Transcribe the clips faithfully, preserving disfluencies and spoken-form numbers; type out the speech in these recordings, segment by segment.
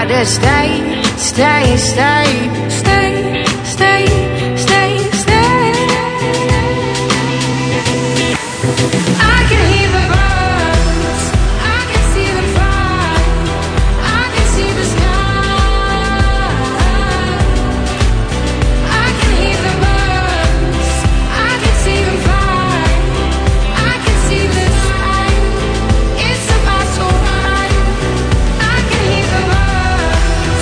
to stay, stay, stay, stay, stay, stay, stay. I can hear the birds, I can see them fly, I can see the sky. I can hear the birds, I can see them fly, I can see the sky. It's about to run. I can hear the birds.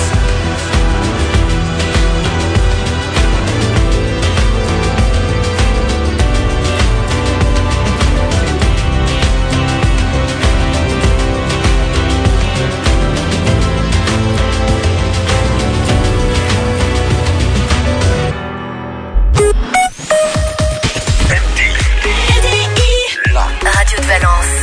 Radio de Valence.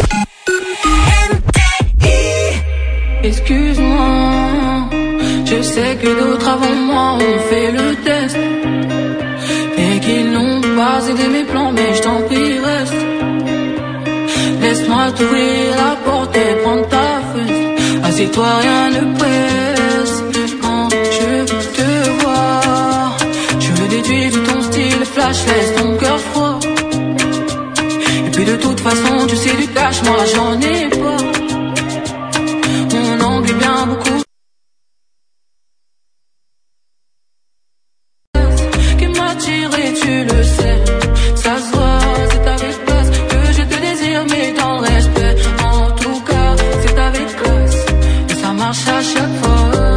Excuse-moi, je sais que d'autres avant moi ont fait le test et qu'ils n'ont pas aidé mes plans, mais je t'en prie reste. Laisse-moi t'ouvrir la porte et prendre ta fesse. Assieds-toi, rien ne presse. Quand je te vois, je déduis de ton style flash, laisse ton cœur froid. Et puis de toute façon, tu sais du cash, moi j'en ai pas. On envie bien beaucoup. Qui m'a tiré, tu le sais. Ça se voit, c'est avec classe que je te désire, mais dans le respect. En tout cas, c'est avec classe. Et ça marche à chaque fois.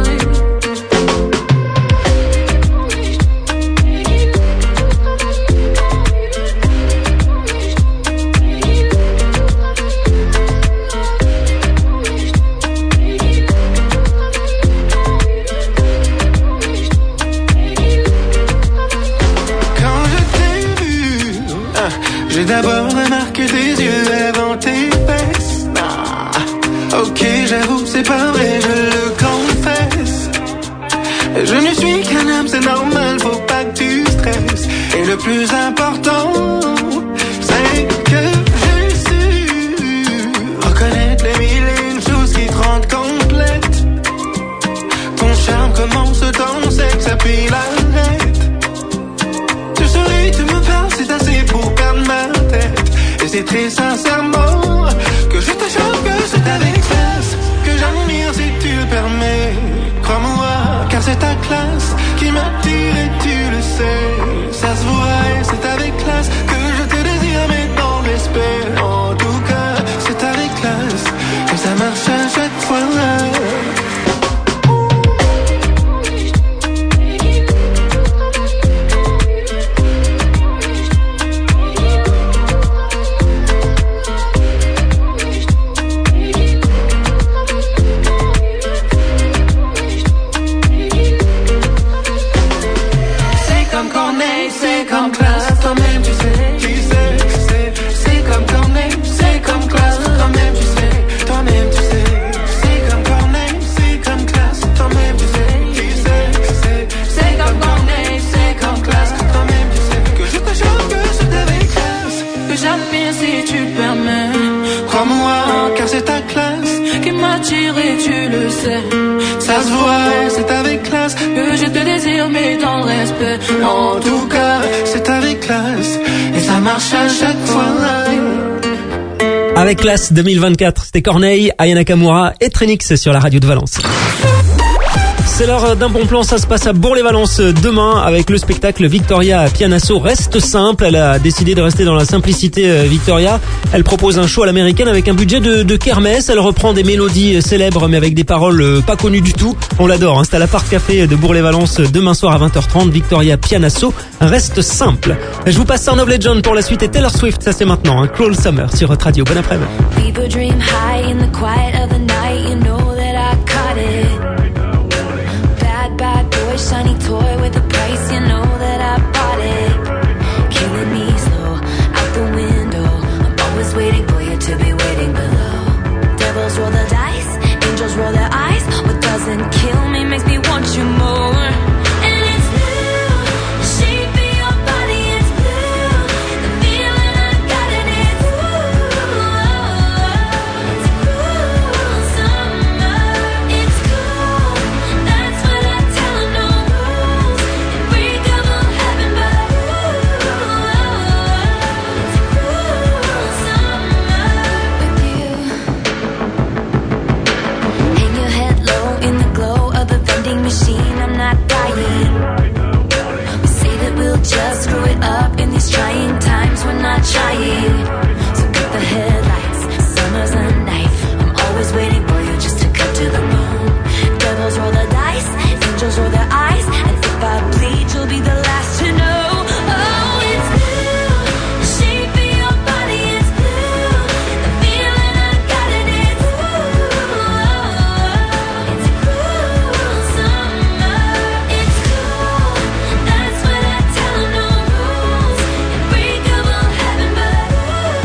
J'ai d'abord remarqué tes yeux avant tes fesses. Ah, ok, j'avoue, c'est pas vrai, je le confesse. Je ne suis qu'un homme, c'est normal, faut pas que tu stresses. Et le plus important, c'est que j'ai su reconnaître les mille et une choses qui te rendent complète. Ton charme commence dans le sexe, puis l'arrête. Tu souris, tu me parles, c'est assez pour perdre ma tête. Et c'est très sincèrement que je te choque, que c'est avec classe que j'admire si tu le permets. Crois-moi, car c'est ta classe qui m'attire et tu le sais. Ça se voit et c'est avec classe que je te désire, mais dans le respect. En tout cas, c'est avec classe que ça marche à chaque fois. C'est comme classe, toi-même tu sais, tu sais, tu sais. C'est comme Corneille, c'est comme classe, toi-même tu sais, toi-même tu sais. C'est comme Corneille, c'est comme classe, toi-même tu sais, tu sais, tu sais. C'est comme Corneille, c'est comme classe, toi-même tu sais. Que je te choque, que c'est avec classe que j'admire si tu le permets. Crois-moi, car c'est ta classe qui m'attire et tu le sais. Ça se voit, c'est avec classe que je te désire, mais dans le respect. En tout cas, c'est avec classe et ça marche à chaque fois. Avec classe deux mille vingt-quatre, c'était Corneille, Aya Nakamura et Trinix sur la radio de Valence. C'est l'heure d'un bon plan, ça se passe à Bourg-les-Valences demain avec le spectacle Victoria Pianasso reste simple. Elle a décidé de rester dans la simplicité, Victoria. Elle propose un show à l'américaine avec un budget de, de kermesse. Elle reprend des mélodies célèbres mais avec des paroles pas connues du tout. On l'adore, hein. C'est à la Parc Café de Bourg-les-Valences demain soir à vingt heures trente. Victoria Pianasso reste simple. Je vous passe Sound of Legend pour la suite et Taylor Swift, ça c'est maintenant, hein. Cruel Summer sur votre radio. Bon après-midi. People dream high in the quiet of the night. You know that I caught it. Bad boy, shiny toy with a price, you know that I bought it. Killing me slow, out the window. I'm always waiting for you to be waiting below. Devils roll the dice, angels roll their eyes. What doesn't kill me makes me want you more. And it's blue, the shape of your body is blue. The feeling I got in it, ooh. It's cruel summer, it's cool. dying. We say that we'll just screw it up in these trying times. We're not trying. So cut the headlights. Summer's a knife. I'm always waiting for you just to cut to the bone. Devils roll the dice. Angels roll their eyes. And if I bleed, you'll be the last to know. Oh, it's blue. The shape of your body is blue. The feeling I got it is ooh. It's cruel summer. It's cool. That's what I tell 'em. No rules. Unbreakable heaven, but ooh.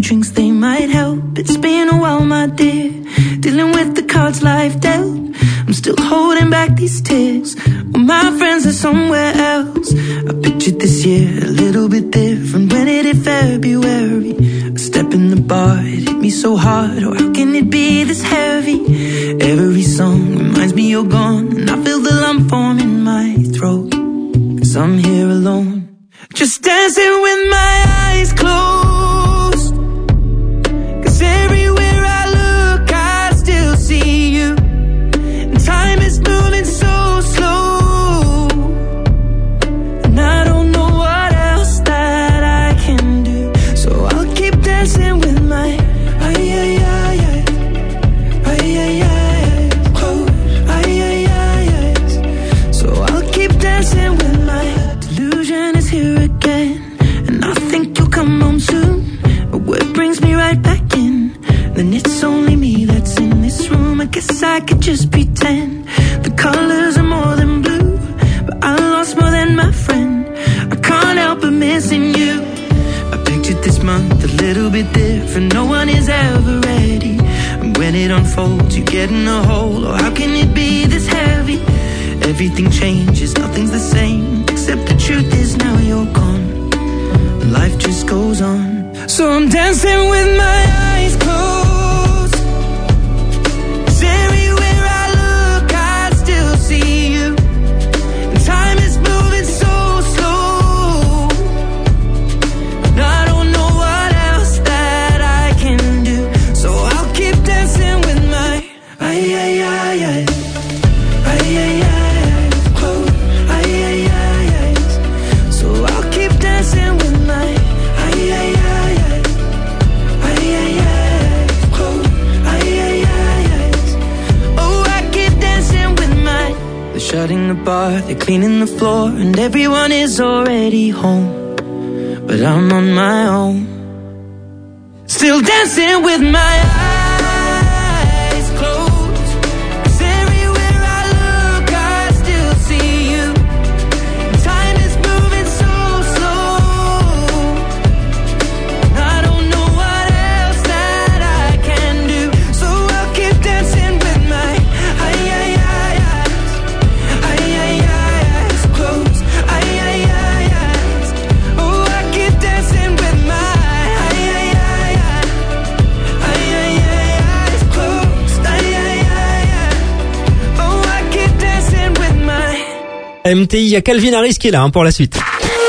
drinks, they might help. It's been a while, my dear, dealing with the cards life dealt. I'm still holding back these tears, well, my friends are somewhere else. I pictured this year a little bit different when it hit February. A step in the bar, it hit me so hard, or how can it be this heavy? Every song reminds me you're gone, and I feel the lump form in my throat, 'cause I'm here alone, just dancing with my eyes closed. 'Cause everywhere I look, I still see you. And time is moving so slow, and I don't know what else that I can do. So I'll keep dancing with my ay ay ay ay ay ay ay close ay ay ay ay. So I'll keep dancing with my delusion is here again, and I think you'll come home soon. But what brings me right back in? Then it's only me that's in this room. I guess I could just pretend the colors are more than blue, but I lost more than my friend. I can't help but missing you. I pictured this month a little bit different. No one is ever ready, and when it unfolds, you get in a hole. Or how can it be this heavy? Everything changes, nothing's the same, except the truth is now you're gone, and life just goes on. So I'm dancing with my eyes closed, 'cause everywhere I look, I still see you. And time is moving so slow, and I don't know what else that I can do. So I'll keep dancing with my ay ay ay ay ay ay ay close ay ay ay ay. So I'll keep dancing with my ay ay ay ay ay ay ay close ay ay ay ay. Oh, I keep dancing with my. They're shutting the bar, they're cleaning the floor, and everyone is already home, but I'm on my own, still dancing with my eyes closed. 'Cause everywhere I look, I still see you. Time is moving so slow, and I don't know what else that I can do. So I'll keep dancing with my ay ay ay eyes, ay ay ay eyes closed, ay ay ay eyes. Oh, I keep dancing with my ay ay ay ay ay ay ay eyes closed, ay ay ay ay. Oh, I keep dancing with my. M T I, il y a Calvin Harris qui est là hein, pour la suite.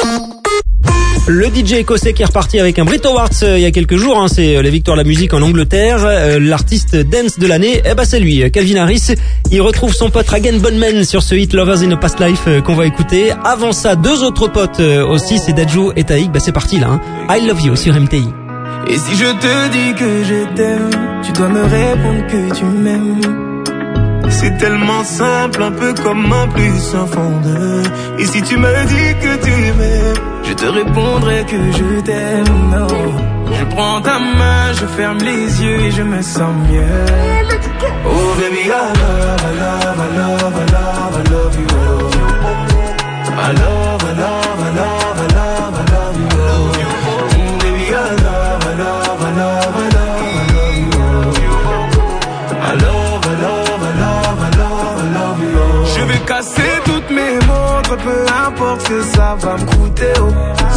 Le D J écossais qui est reparti avec un Brit Awards euh, il y a quelques jours, hein, c'est euh, les victoires de la musique en Angleterre. Euh, l'artiste dance de l'année, eh ben c'est lui, Calvin Harris. Il retrouve son pote Ragan Bonman sur ce hit Lovers in a Past Life euh, qu'on va écouter. Avant ça, deux autres potes euh, aussi, c'est Dadju et Taïk. Bah c'est parti là, hein. I Love You sur M T I. Et si je te dis que je t'aime, tu dois me répondre que tu m'aimes. C'est tellement simple, un peu comme un plus un fond de. Et si tu me dis que tu m'aimes, je te répondrai que je t'aime. Oh. Je prends ta main, je ferme les yeux et je me sens mieux. Oh baby, I love, I love, I love, I love, I love you. Oh. I love, I love, I love, I love, I love you. Oh. Mm, baby, I love, I love, I love, I love, I love you. Oh. I love, I love, I love, I love, I love you. Oh. Je vais casser toutes mes montres, peu importe ce que ça va me coûter. Oh.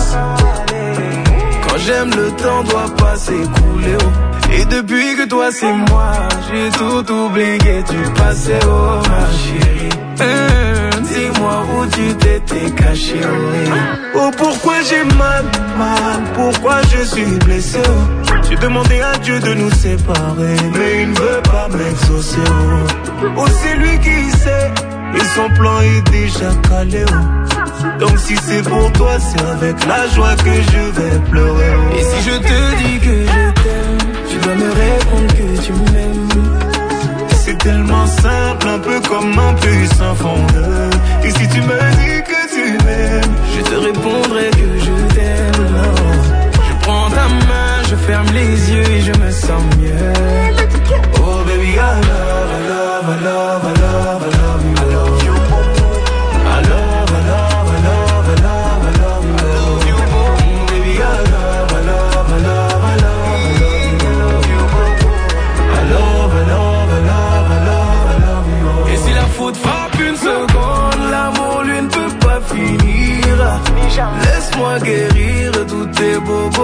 Quand j'aime, le temps doit pas s'écouler. Oh. Et depuis que toi c'est moi, j'ai tout oublié du passé. Oh ma chérie, hum, dis-moi où tu t'étais caché. Oh, oh pourquoi j'ai mal, mal, pourquoi je suis blessé. Oh. J'ai demandé à Dieu de nous séparer, mais il ne veut pas m'exaucer. Oh, oh c'est lui qui sait, et son plan est déjà calé. Oh. Donc si c'est pour toi, c'est avec la joie que je vais pleurer. Oh. Et si je te dis que je t'aime, tu dois me répondre que tu m'aimes. C'est tellement simple, un peu comme un puissant fondeur. Et si tu me dis que tu m'aimes, je te répondrai que je t'aime. Oh. Je prends ta main, je ferme les yeux et je me sens mieux. Oh baby, I love, I love, I love, I love, I love you. I love you. I love, I love, I love, I love, I love you. I love you. Baby, I love, I love, I love, I love, I love you.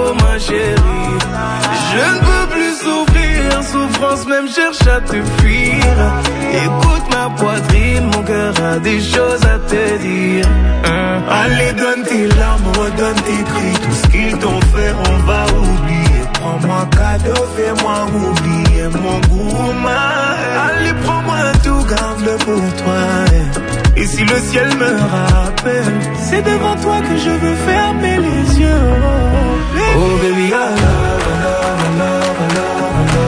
oh ma chérie. Je ne peux plus souffrir, souffrance même cherche à te fuir. Écoute ma poitrine, mon cœur a des choses à te dire. Hein? Allez, donne tes larmes, redonne tes cris. Tout ce qu'ils t'ont fait, on va oublier. Prends-moi cadeau, fais-moi oublier mon goût. Allez, prends-moi tout, garde-le pour toi. Et si le ciel me rappelle, c'est devant toi que je veux fermer les yeux. Oh baby, I love, I love, I love, I love.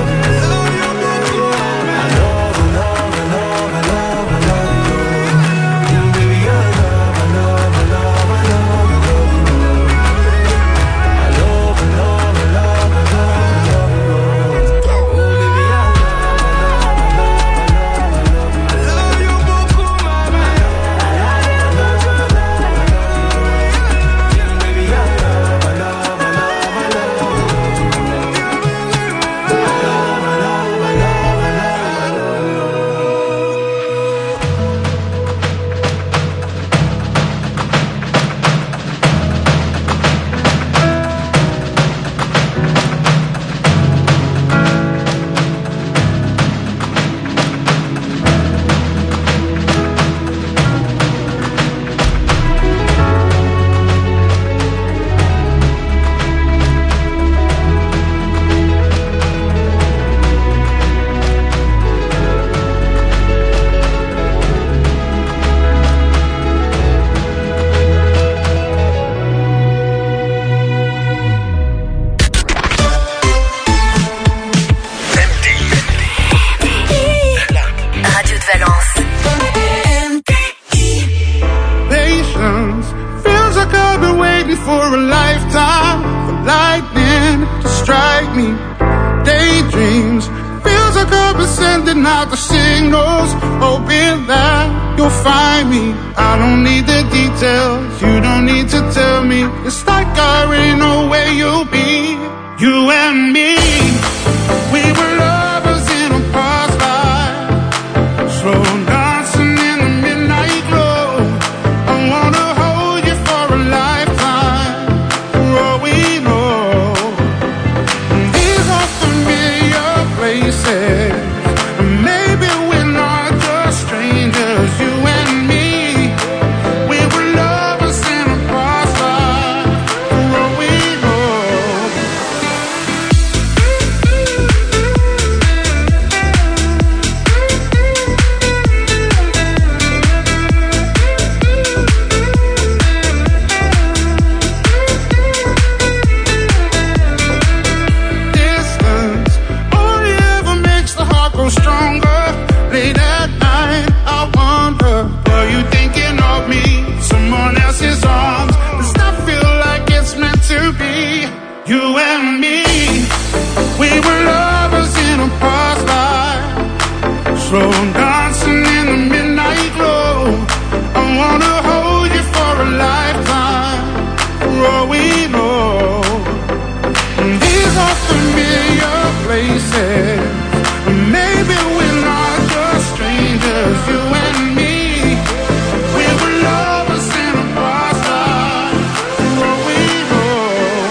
Out the signals, hoping that you'll find me. I don't need the details, you don't need to tell me. It's like I already know where you'll be. You and me, we were lovers in a past life, slow dancing in the midnight glow. I wanna hold you for a lifetime, for all we know. These are familiar places. Maybe we're not just strangers, you and me. We were lovers in a past life, for all we know. Distance only ever makes the heart grow stronger. Late at night, I wonder, are you thinking of me? Someone else's arms. Does that feel like it's meant to be? You and me, we were lovers in a past life, slow dancing in the midnight glow. I wanna hold you for a lifetime, for all we know. These are familiar places. Maybe we're not just strangers, you and me. We were lovers in a past life, for all we know.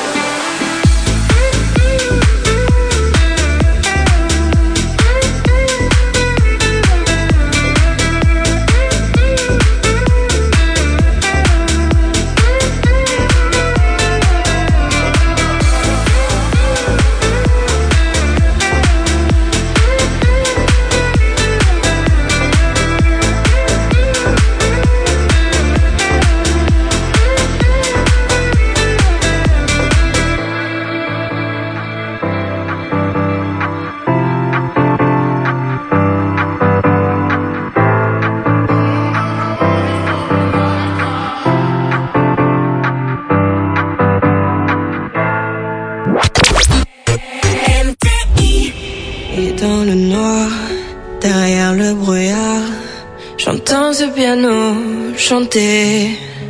Et dans le noir, derrière le brouillard, j'entends ce piano chanter,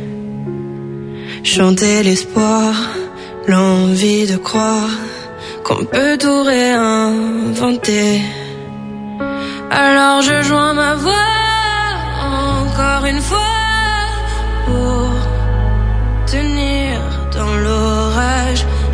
chanter l'espoir, l'envie de croire qu'on peut tout réinventer. Alors je joins ma voix encore une fois pour tenir dans l'orage.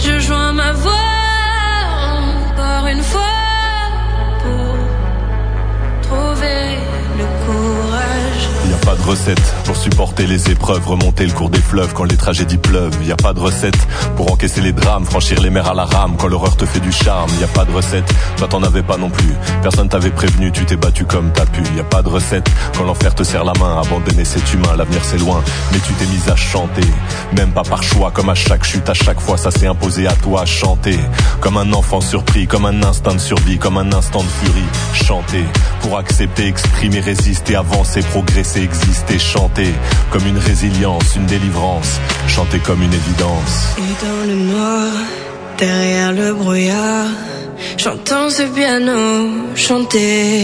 recette pour supporter les épreuves, remonter le cours des fleuves quand les tragédies pleuvent. Y a pas de recette pour encaisser les drames, franchir les mers à la rame quand l'horreur te fait du charme. Y a pas de recette, toi t'en avais pas non plus. Personne t'avait prévenu, tu t'es battu comme t'as pu. Y a pas de recette quand l'enfer te serre la main, abandonner c'est humain, l'avenir c'est loin. Mais tu t'es mise à chanter, même pas par choix, comme à chaque chute, à chaque fois ça s'est imposé à toi. Chanter comme un enfant surpris, comme un instinct de survie, comme un instant de furie. Chanter pour accepter, exprimer, résister, avancer, progresser, exister. Chanter comme une résilience, une délivrance. Chanter comme une évidence. Et dans le noir, derrière le brouillard, j'entends ce piano chanter.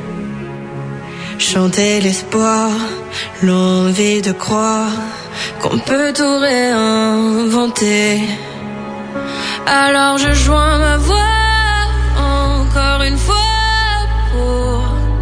Chanter l'espoir, l'envie de croire qu'on peut tout réinventer. Alors je joins ma voix encore une fois pour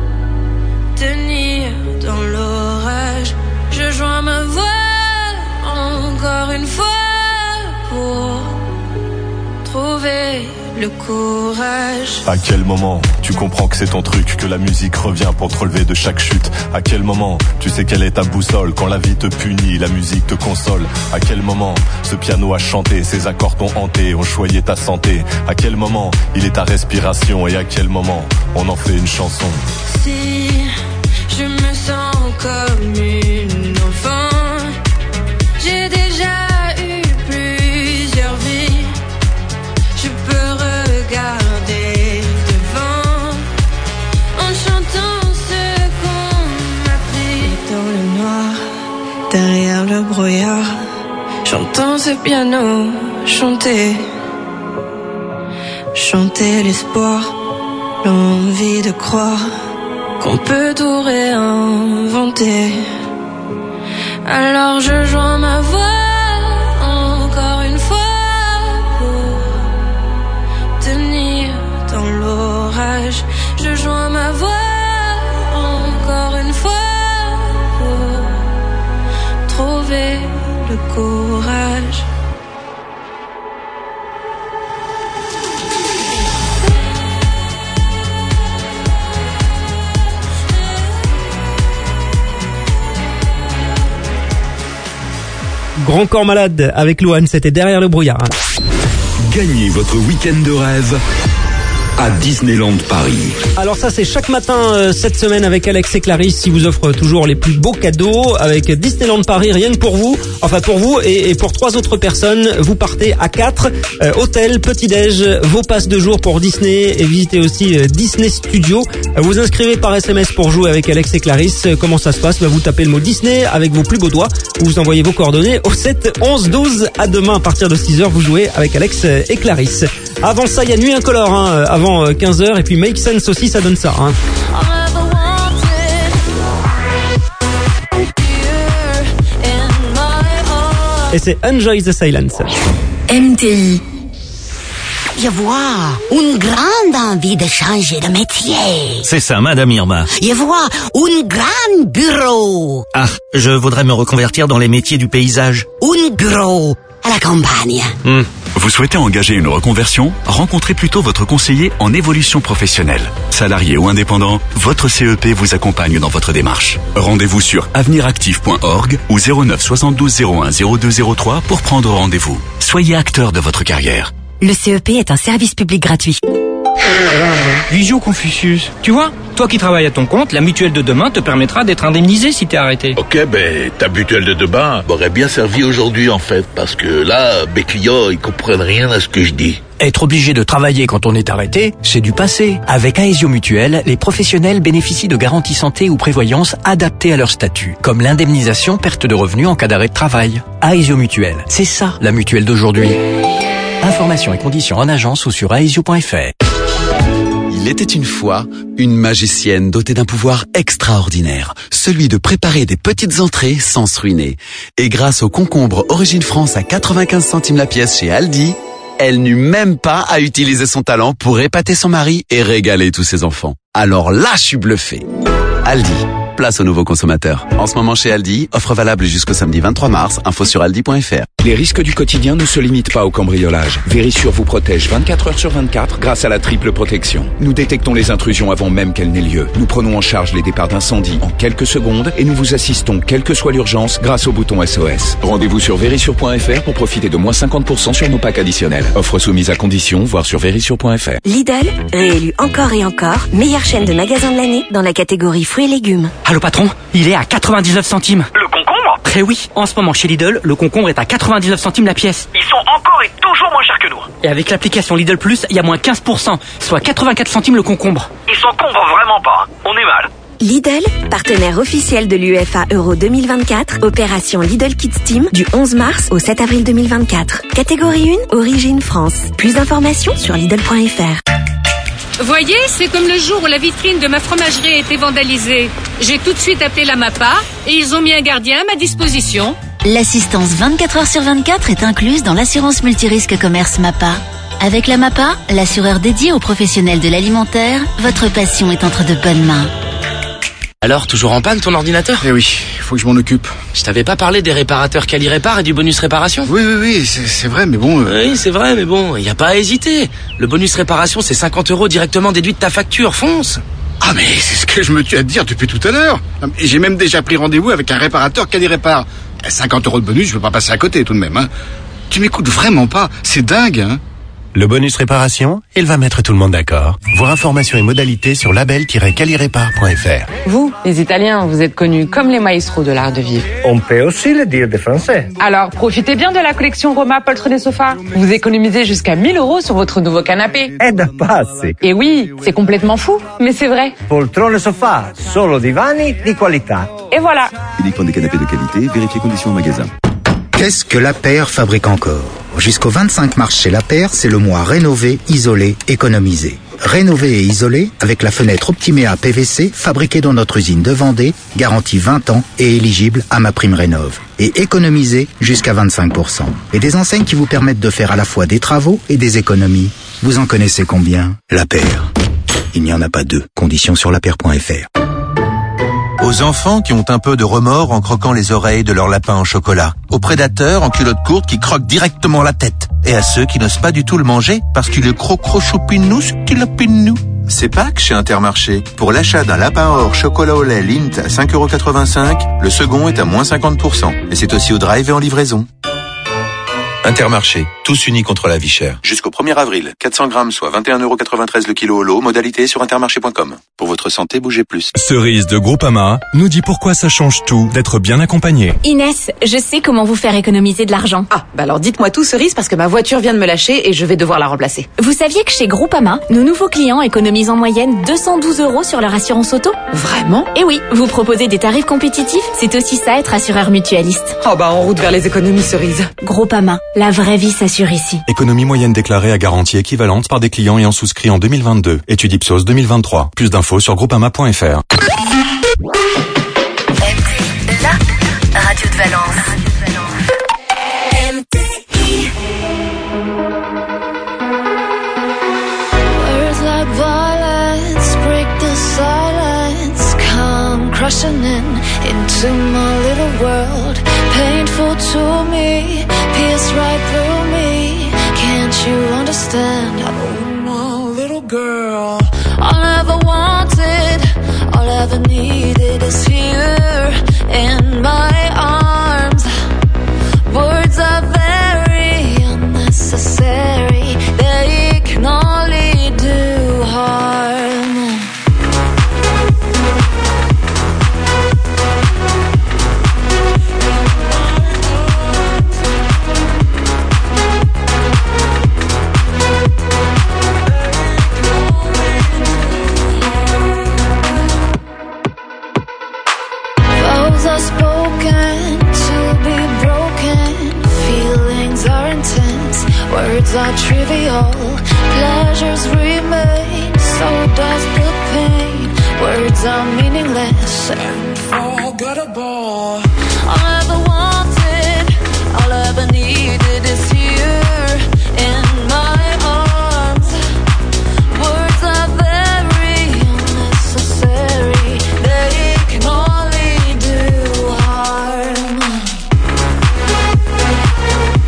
tenir dans l'orage. Je joins ma voix encore une fois pour trouver le courage. À quel moment tu comprends que c'est ton truc, que la musique revient pour te relever de chaque chute? À quel moment tu sais quelle est ta boussole? Quand la vie te punit, la musique te console. À quel moment ce piano a chanté, ses accords t'ont hanté, ont choyé ta santé? À quel moment il est ta respiration? Et à quel moment on en fait une chanson? Si je me sens comme une enfant, j'ai déjà eu plusieurs vies. Je peux regarder devant en chantant ce qu'on m'a pris. Dans le noir, derrière le brouillard, j'entends ce piano chanter. Chanter l'espoir, l'envie de croire qu'on peut tout réinventer. Alors je joins ma voix encore une fois pour tenir dans l'orage. Je joins ma voix encore une fois pour trouver le courage. Grand Corps Malade avec Louane, c'était derrière le brouillard. Gagnez votre week-end de rêve à Disneyland Paris. Alors ça c'est chaque matin euh, cette semaine avec Alex et Clarisse, qui vous offre toujours les plus beaux cadeaux avec Disneyland Paris, rien que pour vous, enfin pour vous et, et pour trois autres personnes. Vous partez à quatre, euh, hôtel, petit-déj, vos passes de jour pour Disney et visitez aussi euh, Disney Studio. Euh, vous inscrivez par S M S pour jouer avec Alex et Clarisse. Euh, comment ça se passe? Bah, vous tapez le mot Disney avec vos plus beaux doigts, vous envoyez vos coordonnées au sept onze douze. À demain à partir de six heures, vous jouez avec Alex et Clarisse. Avant ça, il y a Nuit Incolore, hein, avant quinze heures, et puis Make Sense aussi, ça donne ça. Hein. Et c'est Enjoy the Silence. M T I. Je vois une grande envie de changer de métier. C'est ça, Madame Irma. Je vois une grande bureau. Ah, je voudrais me reconvertir dans les métiers du paysage. Un bureau à la campagne. Mmh. Vous souhaitez engager une reconversion? Rencontrez plutôt votre conseiller en évolution professionnelle. Salarié ou indépendant, votre C E P vous accompagne dans votre démarche. Rendez-vous sur avenir actif point org ou zéro neuf soixante-douze zéro un zéro deux zéro trois pour prendre rendez-vous. Soyez acteur de votre carrière. Le C E P est un service public gratuit. Visio Confucius. Tu vois, toi qui travailles à ton compte, la mutuelle de demain te permettra d'être indemnisé si t'es arrêté. Ok, ben ta mutuelle de demain m'aurait bien servi aujourd'hui en fait, parce que là, mes clients, ils comprennent rien à ce que je dis. Être obligé de travailler quand on est arrêté, c'est du passé. Avec Aesio Mutuelle, les professionnels bénéficient de garanties santé ou prévoyance adaptées à leur statut, comme l'indemnisation perte de revenus en cas d'arrêt de travail. Aesio Mutuelle, c'est ça la mutuelle d'aujourd'hui. Informations et conditions en agence ou sur aesio point f r. Il était une fois une magicienne dotée d'un pouvoir extraordinaire, celui de préparer des petites entrées sans se ruiner. Et grâce au concombre Origine France à quatre-vingt-quinze centimes la pièce chez Aldi, elle n'eut même pas à utiliser son talent pour épater son mari et régaler tous ses enfants. Alors là, je suis bluffé. Aldi, place aux nouveaux consommateurs. En ce moment chez Aldi, offre valable jusqu'au samedi vingt-trois mars, info sur aldi point f r. Les risques du quotidien ne se limitent pas au cambriolage. Vérissure vous protège vingt-quatre heures sur vingt-quatre grâce à la triple protection. Nous détectons les intrusions avant même qu'elles n'aient lieu. Nous prenons en charge les départs d'incendie en quelques secondes et nous vous assistons, quelle que soit l'urgence, grâce au bouton S O S. Rendez-vous sur vérissure point f r pour profiter de moins cinquante pour cent sur nos packs additionnels. Offre soumise à condition, voire sur vérissure point f r. Lidl, réélu encore et encore, meilleure chaîne de magasins de l'année dans la catégorie fruits et légumes. Allô patron, il est à quatre-vingt-dix-neuf centimes. Le concombre ? Eh oui, en ce moment chez Lidl, le concombre est à quatre-vingt-dix-neuf centimes la pièce. Ils sont encore et toujours moins chers que nous. Et avec l'application Lidl Plus, il y a moins quinze pour cent, soit quatre-vingt-quatre centimes le concombre. Ils s'encombrent vraiment pas, on est mal. Lidl, partenaire officiel de l'UEFA Euro deux mille vingt-quatre, opération Lidl Kids Team du onze mars au sept avril deux mille vingt-quatre. Catégorie un, origine France. Plus d'informations sur Lidl point f r. Voyez, c'est comme le jour où la vitrine de ma fromagerie a été vandalisée. J'ai tout de suite appelé la MAPA et ils ont mis un gardien à ma disposition. L'assistance vingt-quatre heures sur vingt-quatre est incluse dans l'assurance multirisque commerce MAPA. Avec la MAPA, l'assureur dédié aux professionnels de l'alimentaire, votre passion est entre de bonnes mains. Alors, toujours en panne ton ordinateur ? Eh oui, il faut que je m'en occupe. Je t'avais pas parlé des réparateurs Quali-Répar et du bonus réparation ? Oui, oui, oui, c'est, c'est vrai, mais bon... Euh... Oui, c'est vrai, mais bon, y a pas à hésiter. Le bonus réparation, c'est cinquante euros directement déduit de ta facture, fonce. Ah mais c'est ce que je me tue à te dire depuis tout à l'heure. J'ai même déjà pris rendez-vous avec un réparateur Quali-Répar. cinquante euros de bonus, je peux pas passer à côté tout de même. Hein. Tu m'écoutes vraiment pas, c'est dingue, hein. Le bonus réparation, il va mettre tout le monde d'accord. Voir informations et modalités sur label tiret quali-répar point f r. Vous, les Italiens, vous êtes connus comme les maestros de l'art de vivre. On peut aussi le dire des Français. Alors, profitez bien de la collection Roma Poltron et Sofa. Vous économisez jusqu'à mille euros sur votre nouveau canapé. È da pazzi. Et oui, c'est complètement fou, mais c'est vrai. Poltrone Sofa, solo divani di qualità. Et voilà. Uniquement des canapés de qualité, vérifiez conditions au magasin. Qu'est-ce que La Paire fabrique encore ? Jusqu'au vingt-cinq mars chez La Paire, c'est le mois rénover, isoler, économiser. Rénover et isoler avec la fenêtre Optimea P V C fabriquée dans notre usine de Vendée, garantie vingt ans et éligible à ma prime rénov. Et économiser jusqu'à vingt-cinq pour cent. Et des enseignes qui vous permettent de faire à la fois des travaux et des économies. Vous en connaissez combien ? La Paire. Il n'y en a pas deux. Conditions sur la paire point f r. Aux enfants qui ont un peu de remords en croquant les oreilles de leur lapin en chocolat. Aux prédateurs en culotte courte qui croquent directement la tête. Et à ceux qui n'osent pas du tout le manger parce qu'il est cro-cro-choupinou, stilopinou. C'est Pâques chez Intermarché. Pour l'achat d'un lapin or chocolat au lait Lindt à cinq euros quatre-vingt-cinq, le second est à moins cinquante pour cent. Et c'est aussi au drive et en livraison. Intermarché, tous unis contre la vie chère. Jusqu'au premier avril, quatre cents grammes, soit vingt et un euros quatre-vingt-treize le kilo au lot, modalité sur intermarché point com. Pour votre santé, bougez plus. Cerise de Groupama nous dit pourquoi ça change tout d'être bien accompagné. Inès, je sais comment vous faire économiser de l'argent. Ah, bah alors dites-moi tout, Cerise, parce que ma voiture vient de me lâcher et je vais devoir la remplacer. Vous saviez que chez Groupama, nos nouveaux clients économisent en moyenne deux cent douze euros sur leur assurance auto ? Vraiment ? Eh oui, vous proposez des tarifs compétitifs, c'est aussi ça être assureur mutualiste. Oh bah en route vers les économies, Cerise. Groupama, la vraie vie s'assure ici. Économie moyenne déclarée à garantie équivalente par des clients ayant souscrit en deux mille vingt-deux. Étude Ipsos deux mille vingt-trois. Plus d'infos sur groupama point f r. La radio de Valence. M T I. Words like violence break the silence, come crushing in into my little world. Painful to me, pierce right through me. Can't you understand? I'm a little girl. All I ever wanted, all I ever needed is here in my arms. Words are very unnecessary, they can only do harm. Vows are spoken to be broken. Feelings are intense. Words are trivial. Pleasures remain. So does the pain. Words are meaningless and forgettable. All I ever wanted, all I ever needed is here in my arms. Words are very unnecessary. They can only do harm.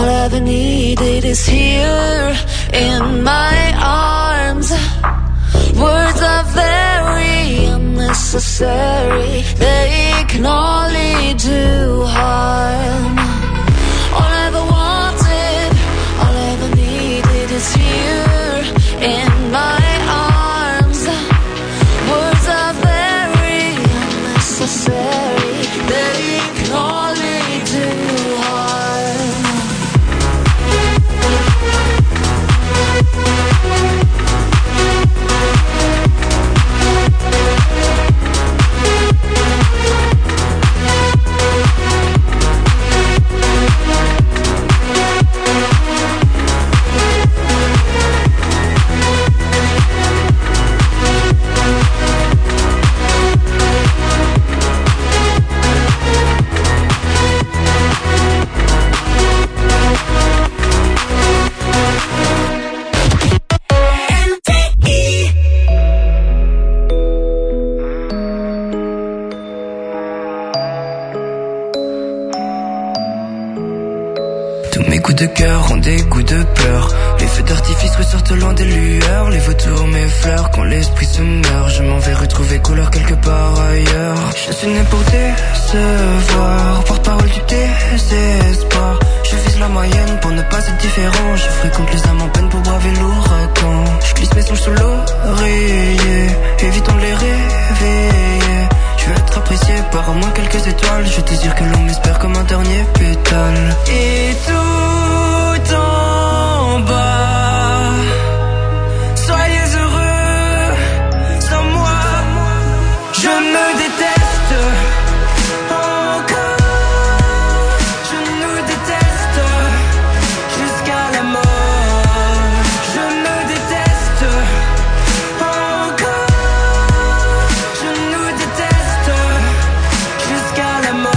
All I ever needed is here in my arms. Words are very unnecessary. They can only do harm. All I ever wanted, all I ever needed is here in my arms. Words are very unnecessary. They can only do harm. De cœur ont des coups de peur. Les feux d'artifice ressortent loin des lueurs. Les vautours m'effleurent quand l'esprit se meurt. Je m'en vais retrouver couleur quelque part ailleurs. Je suis né pour décevoir, porte-parole du désespoir. Je vise la moyenne pour ne pas être différent. Je fréquente les âmes en peine pour braver l'ouragan. Je glisse mes songes sous l'oreiller, évitons de les réveiller. Je veux être apprécié par au moins quelques étoiles. Je désire que l'on m'espère comme un dernier pétale. Et tout en bas, soyez heureux sans moi. Je me déteste encore. Je nous déteste jusqu'à la mort. Je me déteste encore. Je nous déteste jusqu'à la mort.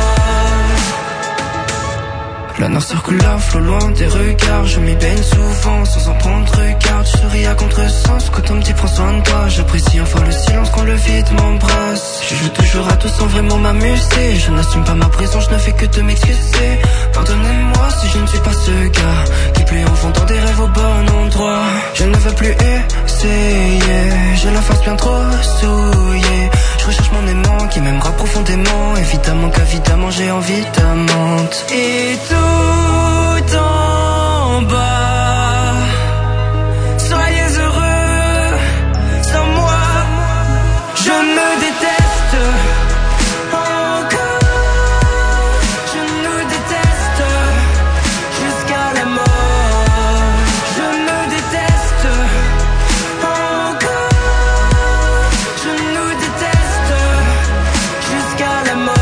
La noirceur coule à flot loin des regards. Je m'y baigne souvent sans en prendre garde. Je souris à contresens quand on me dit prends soin de toi. J'apprécie enfin le silence quand le vide m'embrasse. Je joue toujours à tout sans vraiment m'amuser. Je n'assume pas ma présence, je ne fais que de m'excuser. Pardonnez-moi si je ne suis pas ce gars qui plaît en fondant des rêves au bon endroit. Je ne veux plus essayer, j'ai la face bien trop souillée. Je recherche mon aimant qui m'aimera profondément. Évidemment qu'évidemment j'ai envie d'amante. Et tout en bas, soyez heureux sans moi. Je me déteste encore. Je nous déteste jusqu'à la mort. Je me déteste encore. Je nous déteste jusqu'à la mort.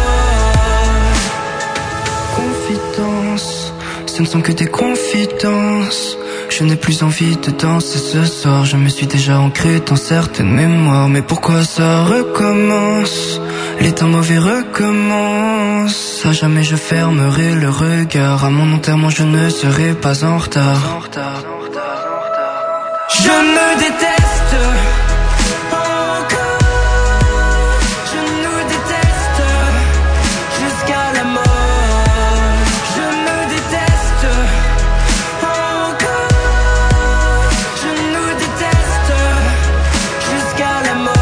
Confidence, ce ne sont que des confidences. Je n'ai plus envie de danser ce soir. Je me suis déjà ancré dans certaines mémoires. Mais pourquoi ça recommence? Les temps mauvais recommencent. À jamais je fermerai le regard. À mon enterrement je ne serai pas en retard. Je me déteste encore. Je nous déteste jusqu'à la mort. Je me déteste encore. Je nous déteste jusqu'à la mort.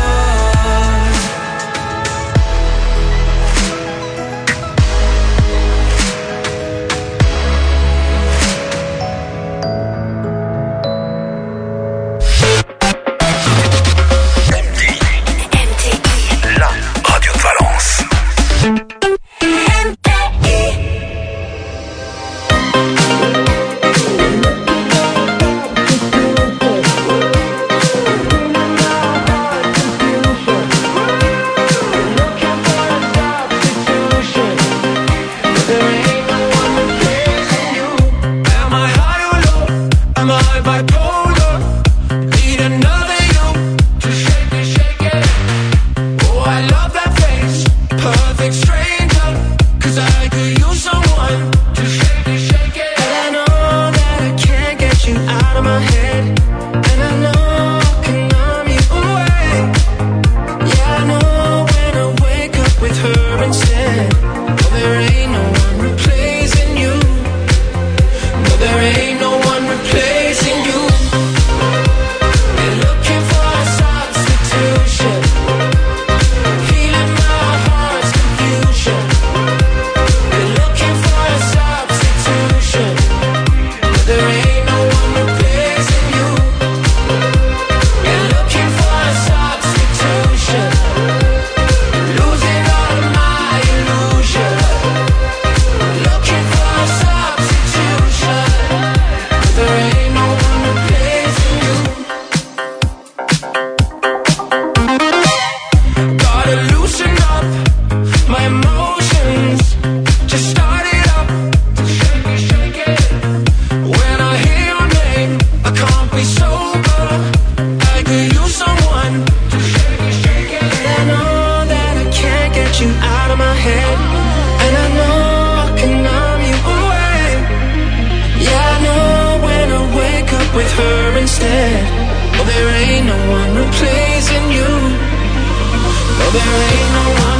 No, there ain't no one.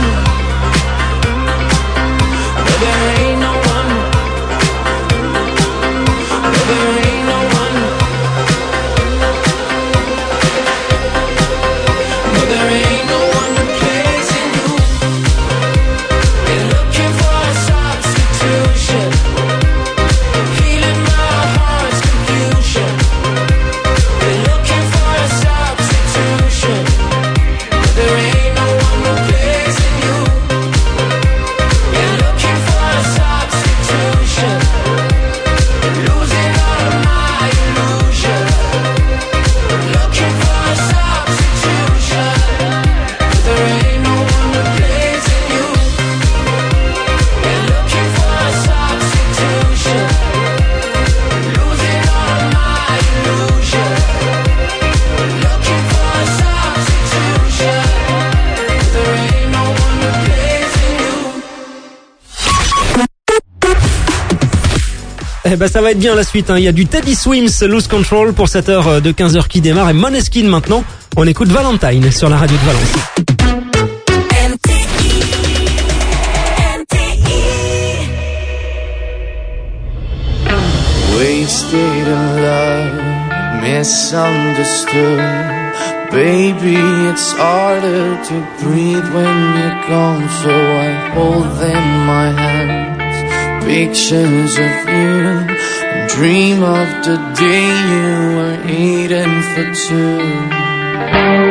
No, there ain't no one. No, there ain't no one. No, there ain't no one replacing you. Been looking for a substitution, healing my heart's confusion. Been looking for a substitution. No, there ain't no one replacing you. Been looking for a substitution, losing all of my illusion. Looking for a substitution. No, there ain't no one replacing you. Been looking for a substitution, losing all of my illusion. Looking for a substitution. No, there ain't no one replacing you. Eh ben ça va être bien la suite, hein. Il y a du Teddy Swims, Lose Control pour cette heure de quinze heures qui démarre et Måneskin maintenant. On écoute Valentine sur la radio de Valence. Wasted in love, misunderstood. Baby, it's harder to breathe when you're gone, so I hold in my hands pictures of you and dream of the day you were eating for two.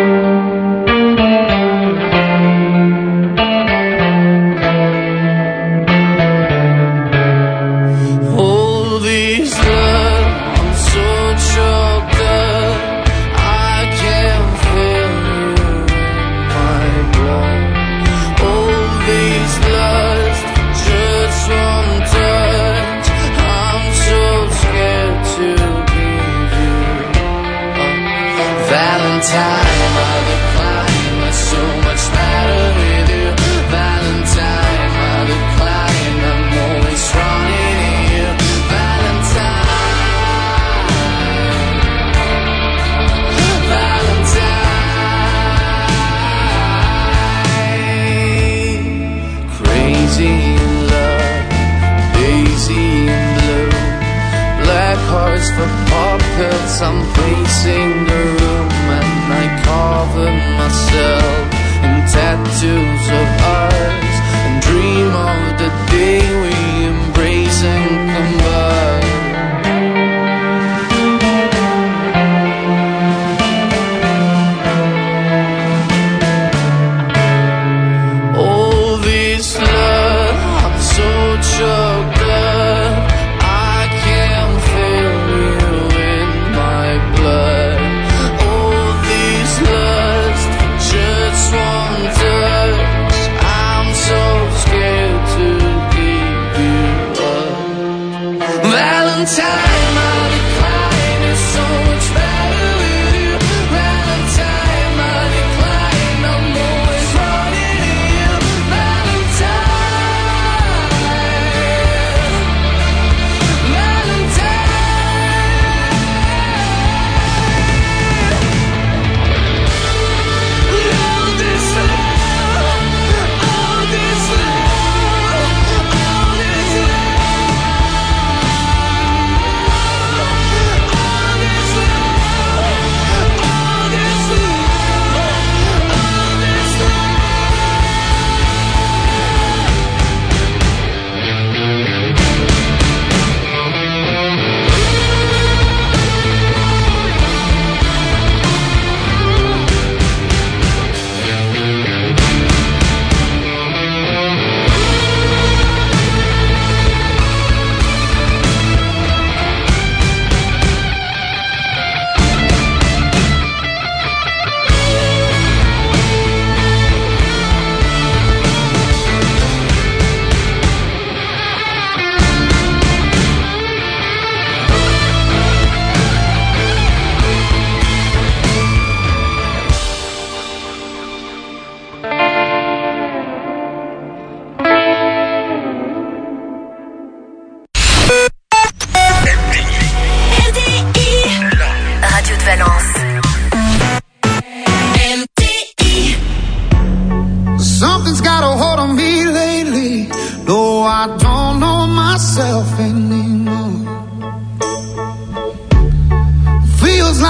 All these love, I'm so choked up, I can't feel you in my blood. All these loves, just one touch, I'm so scared to give you up. Valentine, I decline, there's so much matter with you. Valentine, I decline, I'm always running in you. Valentine, Valentine. Crazy in love, lazy in blue. Black hearts for puppets, I'm pacing the room. And I cover myself in tattoos of ours and dream of the day we embrace and combine. All this love, I'm so choked up, I can't feel you in my blood. All these lust, just one touch, I'm so scared to give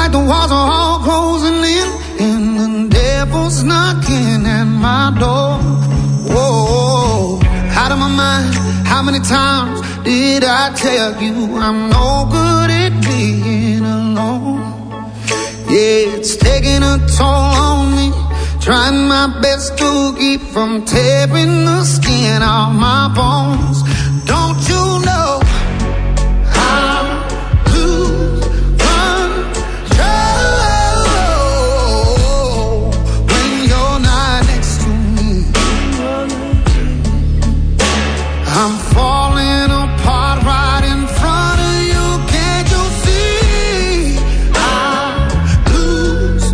like the walls are all closing in, and the devil's knocking at my door. Whoa, out of my mind. How many times did I tell you I'm no good at being alone? Yeah, it's taking a toll on me, trying my best to keep from tearing the skin off my bones. Don't you know I lose control when you're not next to me? I'm falling apart right in front of you. Can't you see? I lose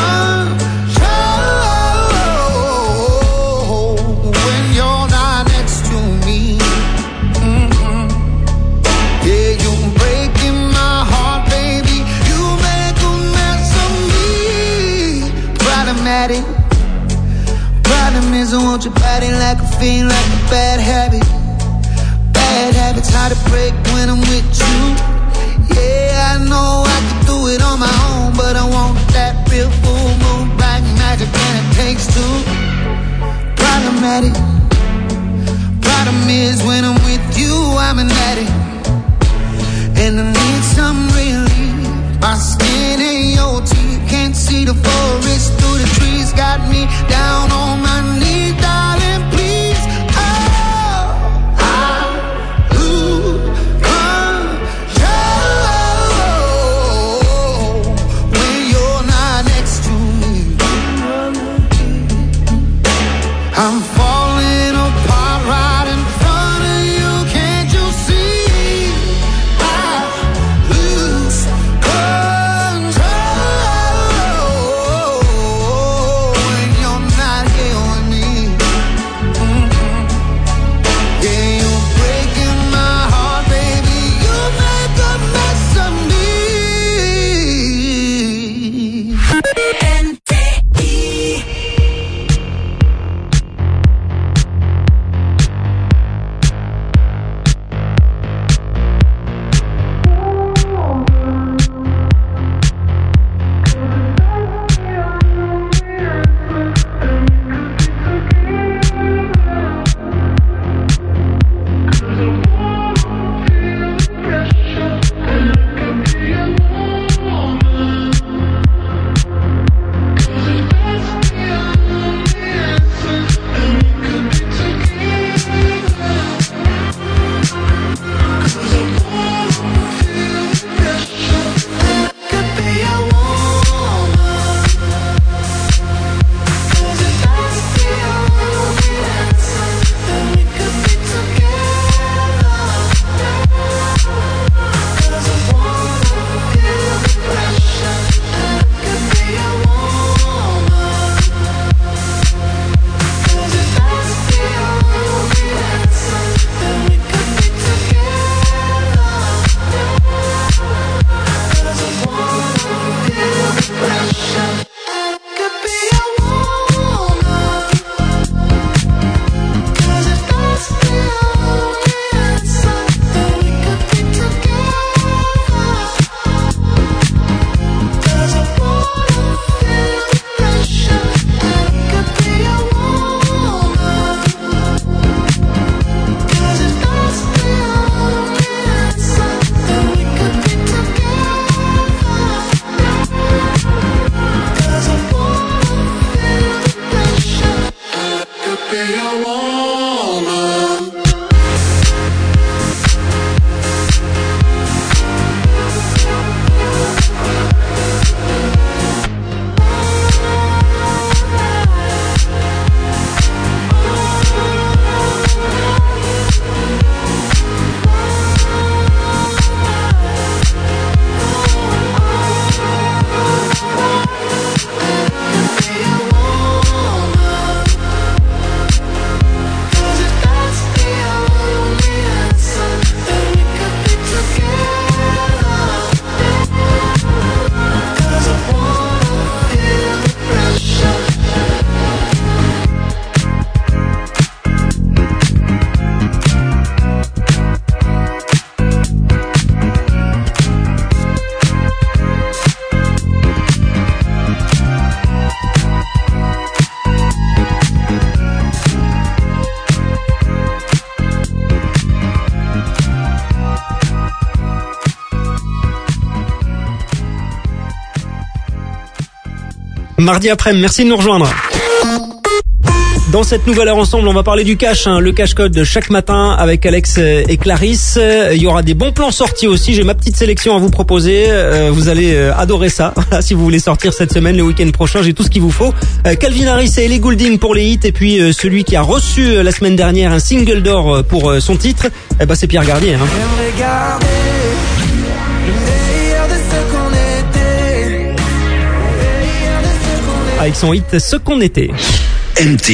control when you're not next to me. Mm-hmm. Yeah, you're breaking my heart, baby. You make a mess of me. Problematic. Problem is I want your body like a fiend, like a bad habit. Bad habits hard to break when I'm with you. Yeah, I know I can do it on my own, but I want that real full moon black magic, and it takes two. Problematic. Problem is when I'm with you, I'm an addict, and I need some relief. My skin and your teeth, can't see the forest through the trees. Got me down on my knees, darling, please. Oh, I lose control mardi après-midi. Merci de nous rejoindre. Dans cette nouvelle heure ensemble, on va parler du cash, hein, le cash code de chaque matin avec Alex et Clarisse. Il y aura des bons plans sortis aussi. J'ai ma petite sélection à vous proposer. Euh, vous allez euh, adorer ça. Voilà, si vous voulez sortir cette semaine, le week-end prochain, j'ai tout ce qu'il vous faut. Euh, Calvin Harris et Ellie Goulding pour les hits, et puis euh, celui qui a reçu euh, la semaine dernière un single d'or pour euh, son titre, eh ben c'est Pierre Gardier. Hein. Avec son hit Ce qu'on était. M T.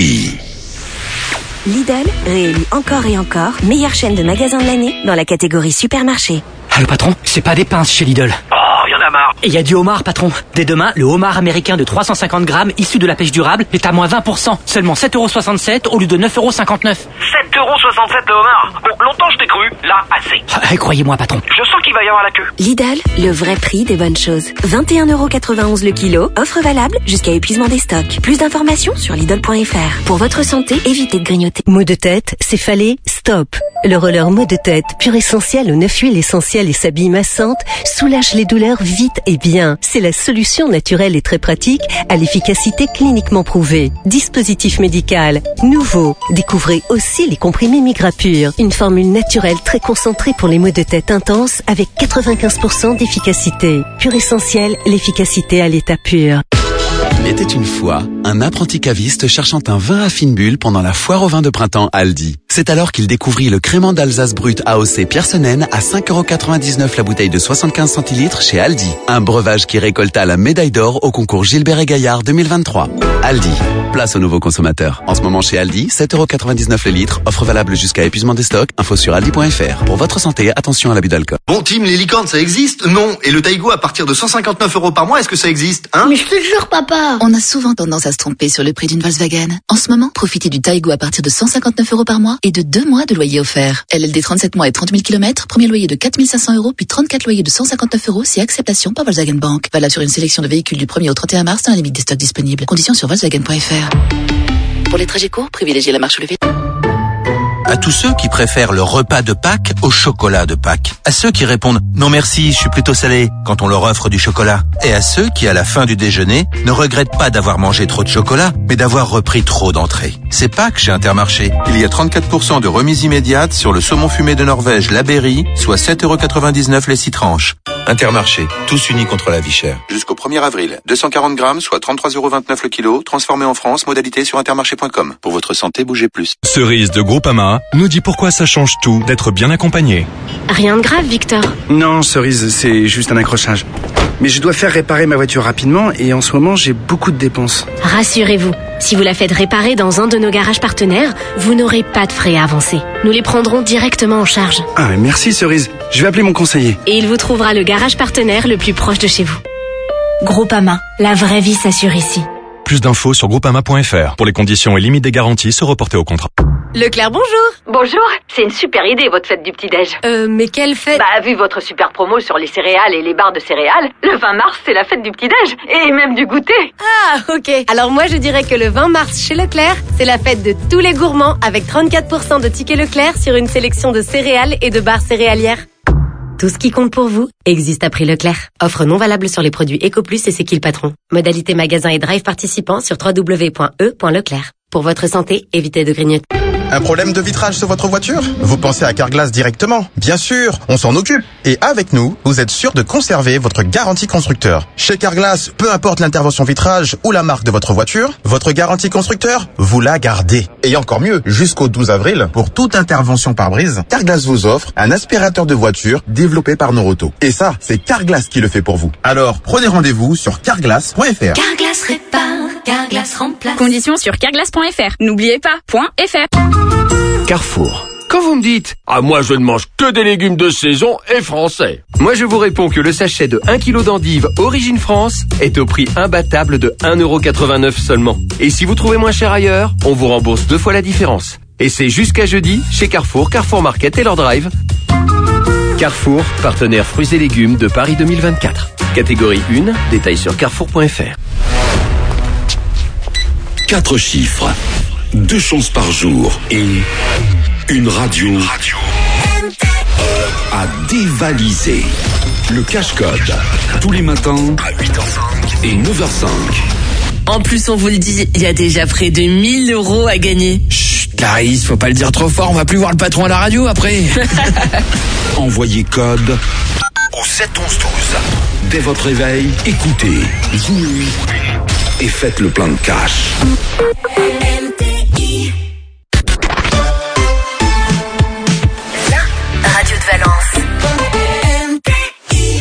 Lidl, réélu encore et encore, meilleure chaîne de magasins de l'année dans la catégorie supermarché. Allô patron, c'est pas des pinces chez Lidl. Oh, y'en a marre. Et il y a du homard patron. Dès demain, le homard américain de trois cent cinquante grammes issu de la pêche durable est à moins vingt pour cent. Seulement sept euros soixante-sept au lieu de neuf euros cinquante-neuf. sept euros soixante-sept le homard. Bon, longtemps je t'ai cru, là assez. Ah, croyez-moi patron. Je sens qu'il va y avoir la queue. Lidl, le vrai prix des bonnes choses. vingt et un euros quatre-vingt-onze le kilo, offre valable jusqu'à épuisement des stocks. Plus d'informations sur Lidl point F R. Pour votre santé, évitez de grignoter. Maux de tête, céphalée, stop. Le roller maux de tête, pur essentiel aux neuf huiles essentielles et sa bille massante, soulage les douleurs vite et bien. C'est la solution naturelle et très pratique à l'efficacité cliniquement prouvée. Dispositif médical, nouveau. Découvrez aussi les comprimés Migrapur, une formule naturelle très concentrée pour les maux de tête intenses avec quatre-vingt-quinze pour cent d'efficacité. Pur essentiel, l'efficacité à l'état pur. Il était une fois un apprenti caviste cherchant un vin à fine bulle pendant la foire au vin de printemps Aldi. C'est alors qu'il découvrit le crément d'Alsace brut A O C Piersonen à cinq euros quatre-vingt-dix-neuf la bouteille de soixante-quinze centilitres chez Aldi. Un breuvage qui récolta la médaille d'or au concours Gilbert et Gaillard deux mille vingt-trois. Aldi, place aux nouveaux consommateurs. En ce moment chez Aldi, sept euros quatre-vingt-dix-neuf le litre, offre valable jusqu'à épuisement des stocks. Info sur aldi point F R. Pour votre santé, attention à l'abus d'alcool. Bon Tim, les licornes ça existe? Non. Et le taïgo à partir de cent cinquante-neuf euros par mois, est-ce que ça existe, hein? Mais je te jure papa. On a souvent tendance à se tromper sur le prix d'une Volkswagen. En ce moment, profitez du Taigo à partir de cent cinquante-neuf euros par mois et de deux mois de loyer offert. L L D trente-sept mois et trente mille kilomètres, premier loyer de quatre mille cinq cents euros, puis trente-quatre loyers de cent cinquante-neuf euros si acceptation par Volkswagen Bank. Valable sur une sélection de véhicules du premier au trente et un mars dans la limite des stocks disponibles. Conditions sur volkswagen point F R. Pour les trajets courts, privilégiez la marche levée. À tous ceux qui préfèrent le repas de Pâques au chocolat de Pâques. À ceux qui répondent « Non merci, je suis plutôt salé » quand on leur offre du chocolat. Et à ceux qui, à la fin du déjeuner, ne regrettent pas d'avoir mangé trop de chocolat, mais d'avoir repris trop d'entrées. C'est Pâques chez Intermarché. Il y a trente-quatre pour cent de remise immédiate sur le saumon fumé de Norvège, la Berry, soit sept euros quatre-vingt-dix-neuf les six tranches. Intermarché, tous unis contre la vie chère. Jusqu'au premier avril, deux cent quarante grammes, soit trente-trois euros vingt-neuf le kilo, transformé en France, modalité sur intermarché point com. Pour votre santé, bougez plus. Cerise de Groupama nous dit pourquoi ça change tout d'être bien accompagné. Rien de grave, Victor. Non, Cerise, c'est juste un accrochage. Mais je dois faire réparer ma voiture rapidement et en ce moment, j'ai beaucoup de dépenses. Rassurez-vous, si vous la faites réparer dans un de nos garages partenaires, vous n'aurez pas de frais à avancer. Nous les prendrons directement en charge. Ah, merci Cerise. Je vais appeler mon conseiller. Et il vous trouvera le garage partenaire le plus proche de chez vous. Groupama, la vraie vie s'assure ici. Plus d'infos sur groupama point F R. Pour les conditions et limites des garanties, se reporter au contrat. Leclerc, bonjour. Bonjour, c'est une super idée votre fête du petit-déj. Euh, mais quelle fête? Bah, vu votre super promo sur les céréales et les barres de céréales, le vingt mars, c'est la fête du petit-déj. Et même du goûter. Ah, ok. Alors moi, je dirais que le vingt mars, chez Leclerc, c'est la fête de tous les gourmands avec trente-quatre pour cent de tickets Leclerc sur une sélection de céréales et de barres céréalières. Tout ce qui compte pour vous existe à prix Leclerc. Offre non valable sur les produits EcoPlus et C'est qui le patron. Modalité magasin et drive participants sur w w w point e point leclerc. Pour votre santé, évitez de grignoter. Un problème de vitrage sur votre voiture? Vous pensez à Carglass directement? Bien sûr, on s'en occupe. Et avec nous, vous êtes sûr de conserver votre garantie constructeur. Chez Carglass, peu importe l'intervention vitrage ou la marque de votre voiture, votre garantie constructeur, vous la gardez. Et encore mieux, jusqu'au douze avril, pour toute intervention pare-brise, Carglass vous offre un aspirateur de voiture développé par Noroto. Et ça, c'est Carglass qui le fait pour vous. Alors, prenez rendez-vous sur carglass point F R. Carglass répare, Carglass remplace. Conditions sur carglass point F R. N'oubliez pas, .fr. Carrefour. Quand vous me dites « Ah, moi je ne mange que des légumes de saison et français », moi je vous réponds que le sachet de un kilo d'endives Origine France est au prix imbattable de un euro quatre-vingt-neuf seulement. Et si vous trouvez moins cher ailleurs, on vous rembourse deux fois la différence. Et c'est jusqu'à jeudi chez Carrefour, Carrefour Market et leur drive. Carrefour, partenaire fruits et légumes de Paris deux mille vingt-quatre. Catégorie un, détails sur carrefour point F R. Quatre chiffres, deux chances par jour et une radio, une radio. à dévaliser. Le cash code, tous les matins à huit heures cinq et neuf heures cinq. En plus, on vous le dit, il y a déjà près de mille euros à gagner. Chut, Clarisse, faut pas le dire trop fort, on va plus voir le patron à la radio après. Envoyez code au sept onze douze. Dès votre réveil, écoutez, jouez et faites le plein de cash. M T I. La radio de Valence. M T I.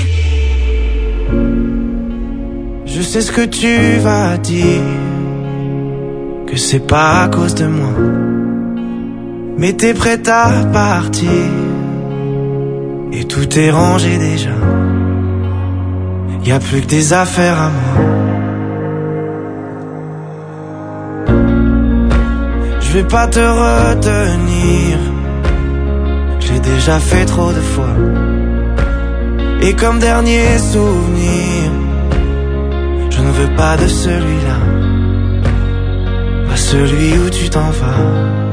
Je sais ce que tu vas dire, que c'est pas à cause de moi, mais t'es prête à partir et tout est rangé déjà. Y a plus que des affaires à moi. Je vais pas te retenir, j'ai déjà fait trop de fois. Et comme dernier souvenir, je ne veux pas de celui-là, pas celui où tu t'en vas.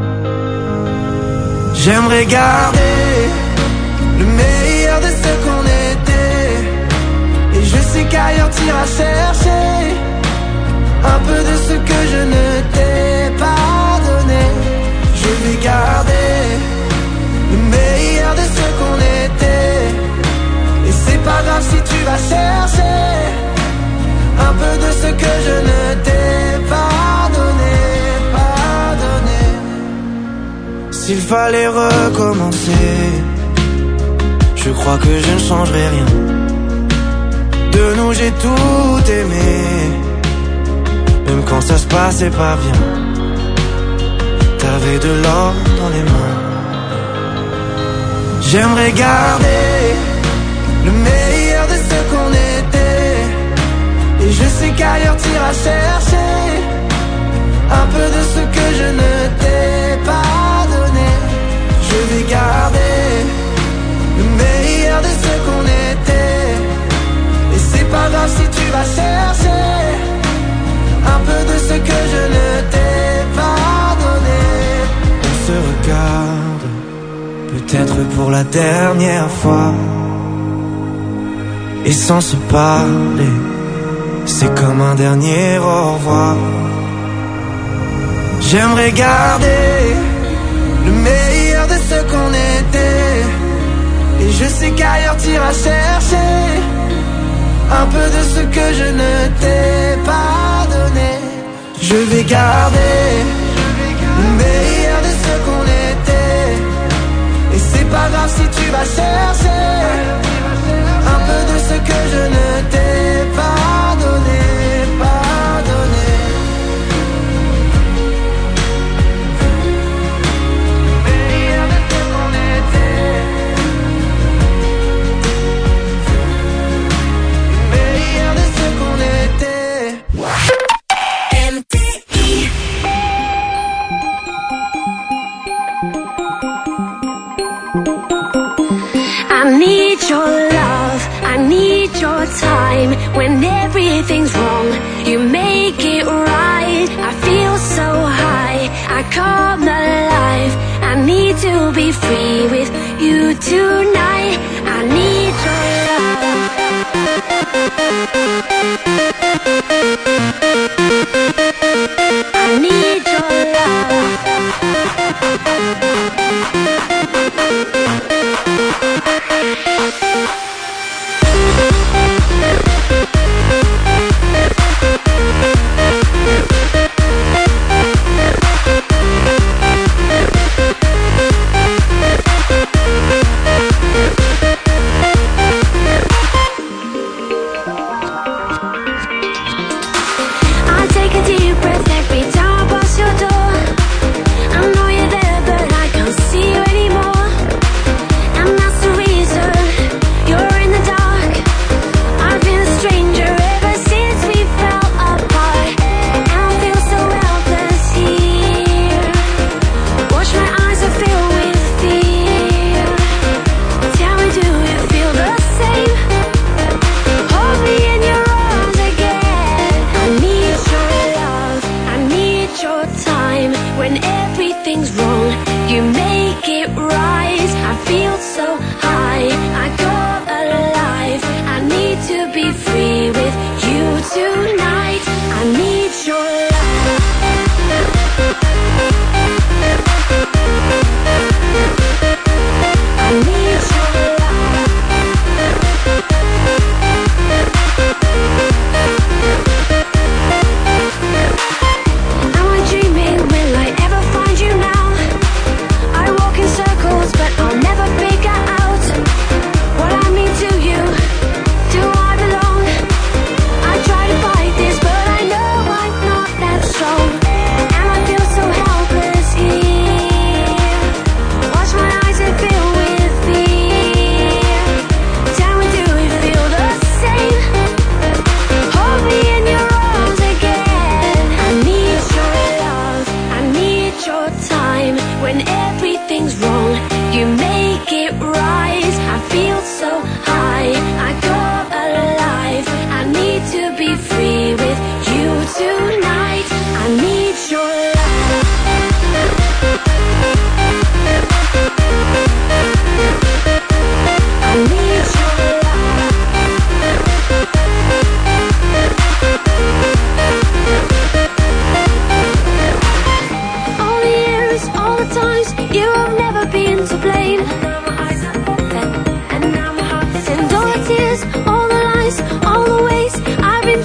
J'aimerais garder le meilleur de ce qu'on était, et je sais qu'ailleurs t'iras chercher un peu de ce que je ne t'ai pas donné. Je vais garder le meilleur de ce qu'on était, et c'est pas grave si tu vas chercher un peu de ce que je ne t'ai pas donné, pas donné. S'il fallait recommencer, je crois que je ne changerai rien. De nous j'ai tout aimé, même quand ça se passait pas bien. T'avais de l'or dans les mains. J'aimerais garder le meilleur de ce qu'on était, et je sais qu'ailleurs t'iras chercher un peu de ce que je ne t'ai pas donné. Je vais garder le meilleur de ce qu'on était, et c'est pas grave si tu vas chercher un peu de ce que je ne t'ai pas donné. On se regarde, peut-être pour la dernière fois, et sans se parler, c'est comme un dernier au revoir. J'aimerais garder le meilleur de ce qu'on était, et je sais qu'ailleurs t'iras chercher un peu de ce que je ne t'ai pas donné. Je vais garder le meilleur de ce qu'on était, et c'est pas grave si tu vas chercher un peu de ce que je ne t'ai pas donné, pas donné. Le meilleur de ce qu'on était, le meilleur de ce qu'on était. M T I. I need your love, I need your time. When everything's wrong, you make it right. I feel so high, I come alive. I need to be free with you tonight. I need your love. I need your love.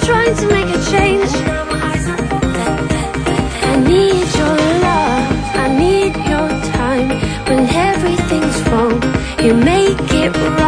trying to make a change. I need your love, I need your time. When everything's wrong, you make it right.